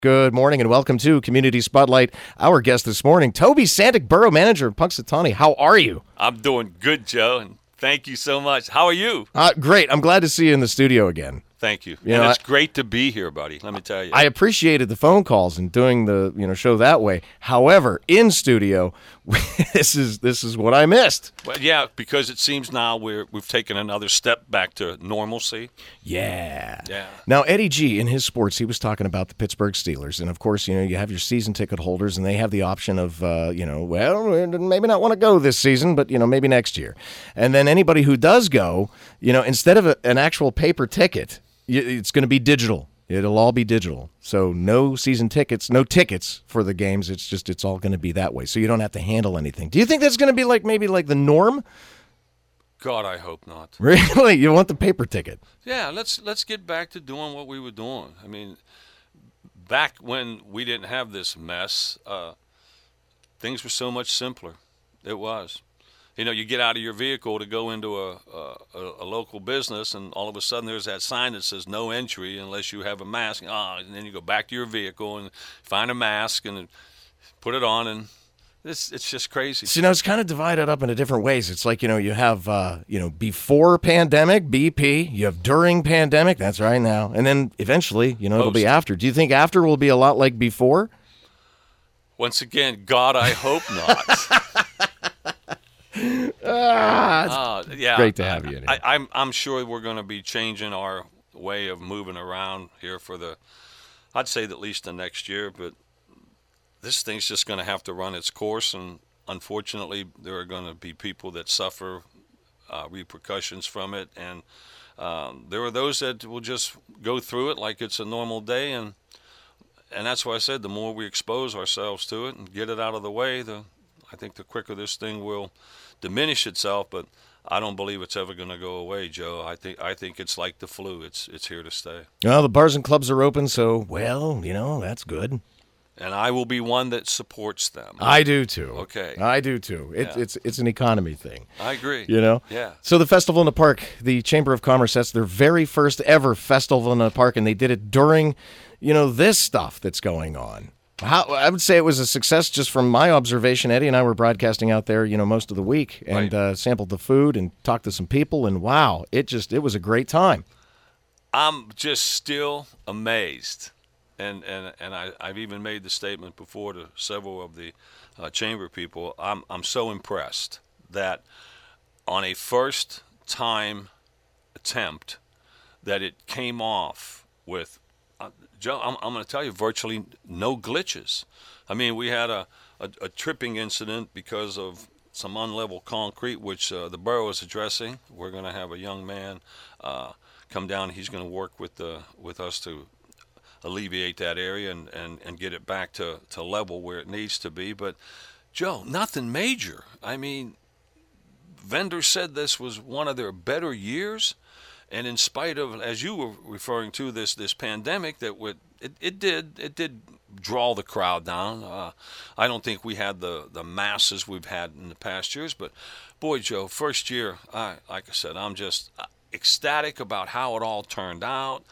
Good morning and welcome to Community Spotlight. Our guest this morning, Toby Santic, Borough Manager of Punxsutawney. How are you? I'm doing good, Joe, and thank you so much. How are you? Great. I'm glad to see you in the studio again. Thank you. You and know, it's great to be here, buddy. Let me tell you. I appreciated the phone calls and doing the show that way. However, in studio, this is what I missed. Well, yeah, because it seems now we've taken another step back to normalcy. Yeah. Yeah. Now, Eddie G, in his sports, he was talking about the Pittsburgh Steelers. And, of course, you have your season ticket holders, and they have the option of, maybe not want to go this season, but, maybe next year. And then anybody who does go, instead of an actual paper ticket, it's going to be digital. It'll all be digital. So no season tickets, no tickets for the games. It's all going to be that way. So you don't have to handle anything. Do you think that's going to be maybe the norm? God, I hope not. Really? You want the paper ticket? Yeah, let's get back to doing what we were doing. I mean, back when we didn't have this mess, things were so much simpler. It was. You get out of your vehicle to go into a local business, and all of a sudden there's that sign that says no entry unless you have a mask. And then you go back to your vehicle and find a mask and put it on, and it's just crazy. So, it's kind of divided up into different ways. It's like, you have, before pandemic, BP. You have during pandemic. That's right now. And then eventually, it'll be after. Do you think after will be a lot like before? Once again, God, I hope not. Yeah, great to have you in here. I'm sure we're going to be changing our way of moving around here for I'd say at least the next year, but this thing's just going to have to run its course, and unfortunately there are going to be people that suffer repercussions from it, and there are those that will just go through it like it's a normal day, and that's why I said the more we expose ourselves to it and get it out of the way, I think the quicker this thing will diminish itself, but I don't believe it's ever going to go away, Joe. I think it's like the flu. It's here to stay. Well, the bars and clubs are open, so, that's good. And I will be one that supports them. I do, too. Okay. I do, too. It's an economy thing. I agree. Yeah. So the Festival in the Park, the Chamber of Commerce, that's their very first ever Festival in the Park, and they did it during, this stuff that's going on. I would say it was a success just from my observation. Eddie and I were broadcasting out there, most of the week, and sampled the food and talked to some people, and wow, it was a great time. I'm just still amazed, and I've even made the statement before to several of the chamber people. I'm so impressed that on a first time attempt that it came off with. Joe, I'm going to tell you, virtually no glitches. I mean, we had a tripping incident because of some unlevel concrete, which the borough is addressing. We're going to have a young man come down. He's going to work with us to alleviate that area and get it back to level where it needs to be. But, Joe, nothing major. I mean, vendors said this was one of their better years. And in spite of, as you were referring to, this pandemic, it did draw the crowd down. I don't think we had the masses we've had in the past years. But, boy, Joe, first year, like I said, I'm just ecstatic about how it all turned out.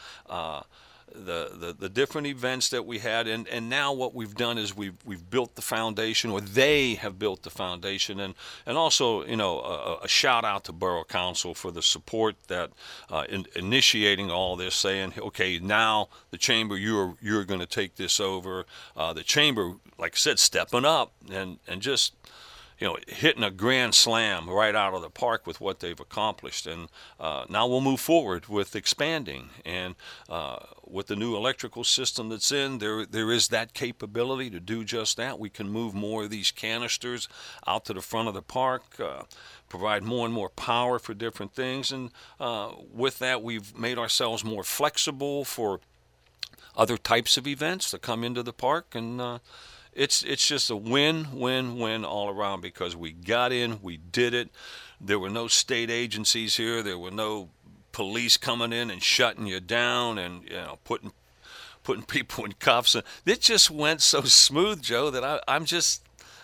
The different events that we had, and now what we've done is we've built the foundation, or they have built the foundation, and also a shout out to Borough Council for the support that initiating all this, saying, okay, now the chamber, you're going to take this over. The chamber, like I said, stepping up and just hitting a grand slam right out of the park with what they've accomplished. And now we'll move forward with expanding. And with the new electrical system that's in, there is that capability to do just that. We can move more of these canisters out to the front of the park, provide more and more power for different things. And with that, we've made ourselves more flexible for other types of events that come into the park. And it's just a win-win-win all around, because we got in, we did it. There were no state agencies here. There were no police coming in and shutting you down and putting people in cuffs. It just went so smooth, Joe, that I'm just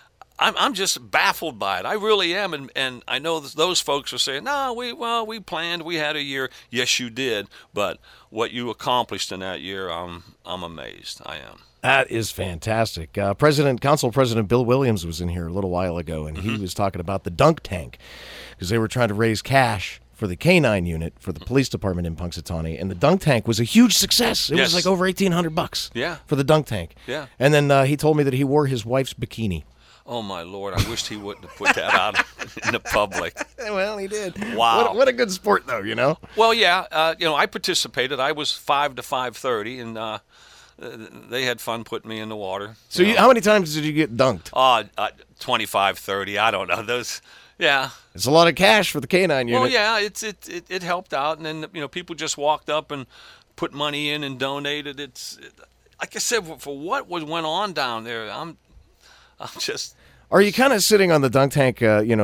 baffled by it. I really am, and I know those folks are saying, "No, we planned, we had a year." Yes, you did, but what you accomplished in that year, I'm amazed. I am. That is fantastic. Council President Bill Williams was in here a little while ago, and he was talking about the dunk tank because they were trying to raise cash for the K-9 unit for the police department in Punxsutawney, and the dunk tank was a huge success. It was like over $1,800 for the dunk tank. Yeah. And then he told me that he wore his wife's bikini. Oh, my Lord. I wished he wouldn't have put that out in the public. Well, he did. Wow. What a good sport, though, you know? Well, yeah. I participated. I was 5 to 5:30, and they had fun putting me in the water. So how many times did you get dunked? 25, 30. I don't know. Those, yeah. It's a lot of cash for the K-9 unit. Well, yeah, it helped out. And then, people just walked up and put money in and donated. Like I said, for what went on down there, I'm just. Are you kind of sitting on the dunk tank,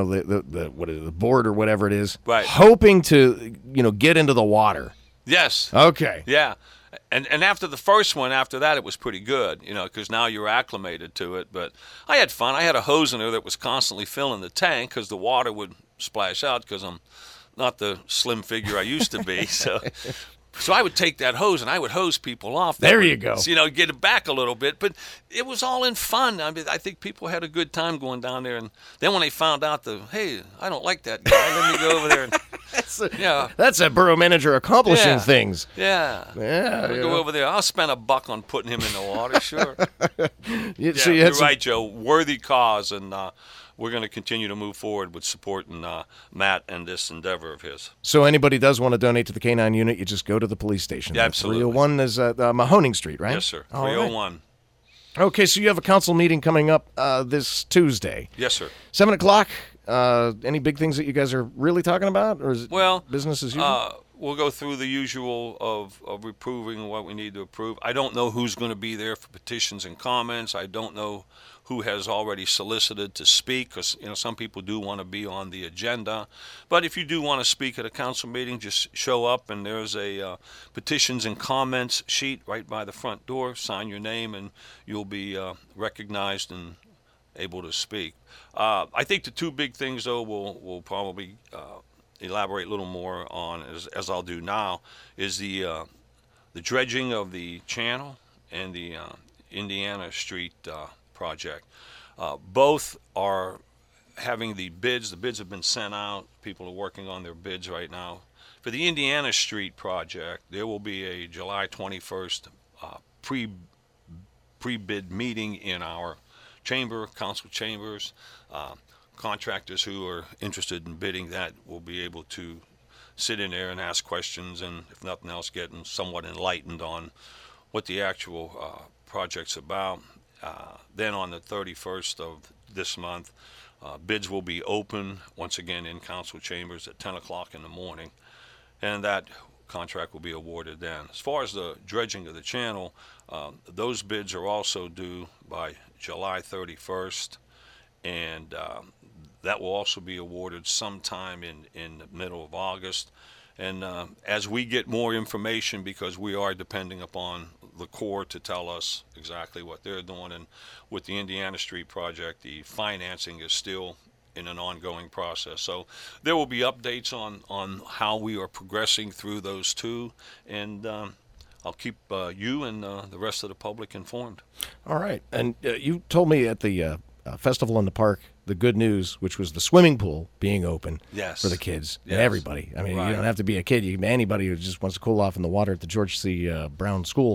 the board or whatever it is, right, hoping to, get into the water? Yes. Okay. Yeah. And after the first one, after that, it was pretty good, because now you're acclimated to it. But I had fun. I had a hose in there that was constantly filling the tank because the water would splash out because I'm not the slim figure I used to be. So I would take that hose and I would hose people off. There you go. Get it back a little bit. But it was all in fun. I mean, I think people had a good time going down there. And then when they found out hey, I don't like that guy, let me go over there. That's a borough manager accomplishing things. Yeah. Yeah. Go over there. I'll spend $1 on putting him in the water, sure. So you're right, Joe. Worthy cause, and we're going to continue to move forward with supporting Matt and this endeavor of his. So anybody does want to donate to the K-9 unit, you just go to the police station. Yeah, absolutely. 301 is Mahoning Street, right? Yes, sir. 301. Right. Okay, so you have a council meeting coming up this Tuesday. Yes, sir. 7 o'clock. Any big things that you guys are really talking about, or is it business as usual? We'll go through the usual of approving what we need to approve. I don't know who's going to be there for petitions and comments. I don't know who has already solicited to speak, because some people do want to be on the agenda. But if you do want to speak at a council meeting, just show up, and there's a petitions and comments sheet right by the front door. Sign your name, and you'll be recognized and able to speak. I think the two big things, though, we'll probably elaborate a little more on, as I'll do now, is the dredging of the channel and the Indiana Street project. Both are having the bids. The bids have been sent out. People are working on their bids right now. For the Indiana Street project, there will be a July 21st pre-bid meeting in our council chambers. Contractors who are interested in bidding that will be able to sit in there and ask questions, and if nothing else, getting somewhat enlightened on what the actual project's about. Then on the 31st of this month, bids will be open once again in council chambers at 10 o'clock in the morning, and that contract will be awarded then. As far as the dredging of the channel, those bids are also due by July 31st, and that will also be awarded sometime in the middle of August. And as we get more information, because we are depending upon the Corps to tell us exactly what they're doing, and with the Indiana Street project, the financing is still in an ongoing process. So there will be updates on how we are progressing through those two, and I'll keep you and the rest of the public informed. All right. And you told me at the festival in the park the good news, which was the swimming pool being open for the kids and everybody. I mean, you don't have to be a kid. Anybody who just wants to cool off in the water at the George C. Brown pool.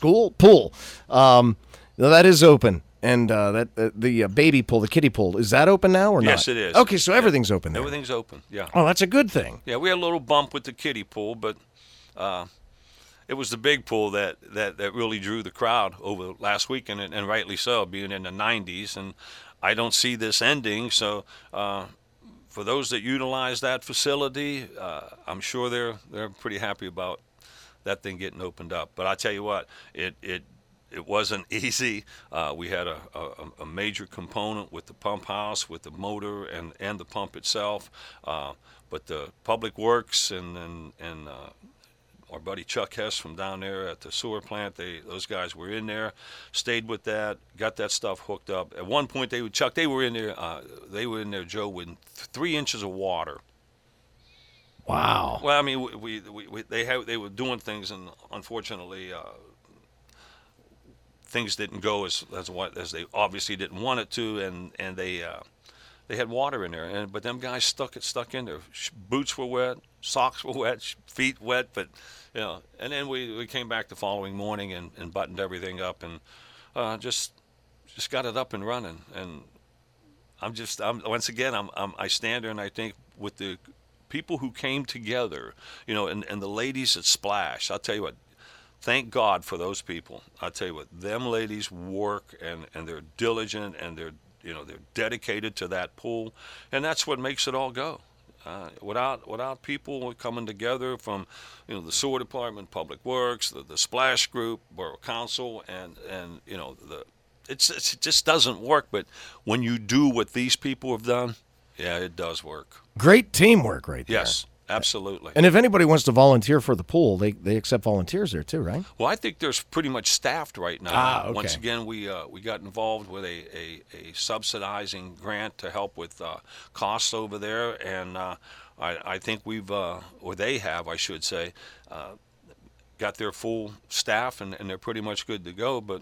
That is open. And the baby pool, the kiddie pool, is that open now or not? Yes, it is. Okay, so everything's open there. Everything's open, yeah. Oh, that's a good thing. Yeah, we had a little bump with the kiddie pool, but it was the big pool that really drew the crowd over last weekend, and rightly so, being in the 90s. And I don't see this ending, so for those that utilize that facility, I'm sure they're pretty happy about that thing getting opened up. But I tell you what, it wasn't easy. We had a major component with the pump house, with the motor and the pump itself. But the Public Works and our buddy Chuck Hess from down there at the sewer plant, those guys were in there, stayed with that, got that stuff hooked up. At one point, they were in there, Joe, with 3 inches of water. Wow. Well, I mean, they were doing things, and unfortunately, things didn't go as they obviously didn't want it to, and they had water in there, but them guys stuck in there. Boots were wet, socks were wet, feet wet, but and then we came back the following morning and buttoned everything up and just got it up and running. And once again I stand there and I think with the people who came together, and the ladies at Splash, I'll tell you what. Thank God for those people. I'll tell you what, them ladies work and they're diligent and they're dedicated to that pool, and that's what makes it all go. Without people coming together from the sewer department, public works, the Splash Group, borough council, and it just doesn't work. But when you do what these people have done, yeah, it does work. Great teamwork right there. Yes. Absolutely. And if anybody wants to volunteer for the pool, they accept volunteers there too, right? Well, I think there's pretty much staffed right now. Okay. Once again, we got involved with a subsidizing grant to help with costs over there, and I think they have, I should say, got their full staff, and they're pretty much good to go. But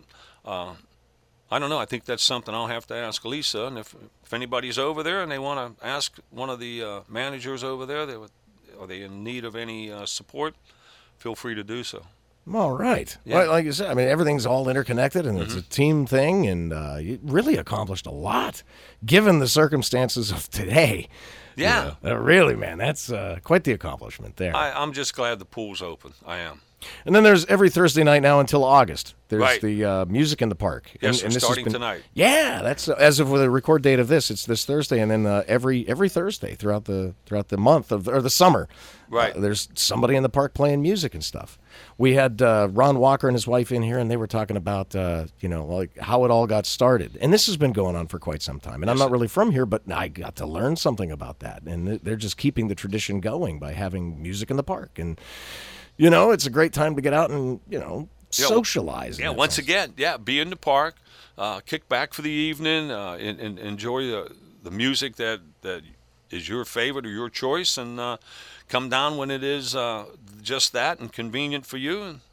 I don't know. I think that's something I'll have to ask Lisa, and if anybody's over there and they want to ask one of the managers over there, are they in need of any support, feel free to do so. All right. Yeah. Well, like you said, I mean, everything's all interconnected, and it's a team thing, and you really accomplished a lot, given the circumstances of today. Yeah. Really, man, that's quite the accomplishment there. I'm just glad the pool's open. I am. And then there's every Thursday night now until August. There's Right. the music in the park. Yes, and we're this has starting been- tonight. Yeah, that's as of the record date of this. It's this Thursday, and then every Thursday throughout the month or the summer. Right. There's somebody in the park playing music and stuff. We had Ron Walker and his wife in here, and they were talking about like how it all got started. And this has been going on for quite some time. And I'm not really from here, but I got to learn something about that. And they're just keeping the tradition going by having music in the park. And it's a great time to get out and socialize. Yeah, once again, be in the park, kick back for the evening, and enjoy the music that is your favorite or your choice, and come down when it is just that and convenient for you. And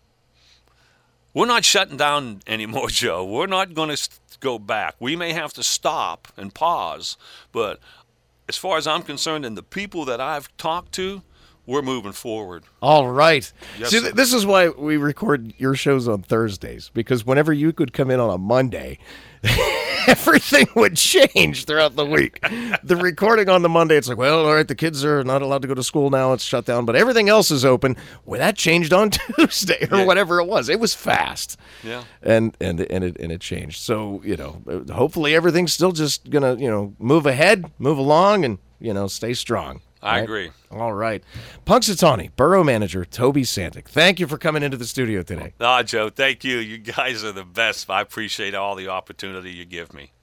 we're not shutting down anymore, Joe. We're not going to go back. We may have to stop and pause, but as far as I'm concerned and the people that I've talked to, we're moving forward. All right. Yes, See, sir. this is why we record your shows on Thursdays, because whenever you could come in on a Monday, everything would change throughout the week. The recording on the Monday, it's like, well, all right, the kids are not allowed to go to school now. It's shut down, but everything else is open. Well, that changed on Tuesday or whatever it was. It was fast. Yeah. And it changed. So, hopefully everything's still just going to, move ahead, move along, and, stay strong. I Right? agree. All right. Punxsutawney Borough Manager Toby Santic, thank you for coming into the studio today. Joe, thank you. You guys are the best. I appreciate all the opportunity you give me.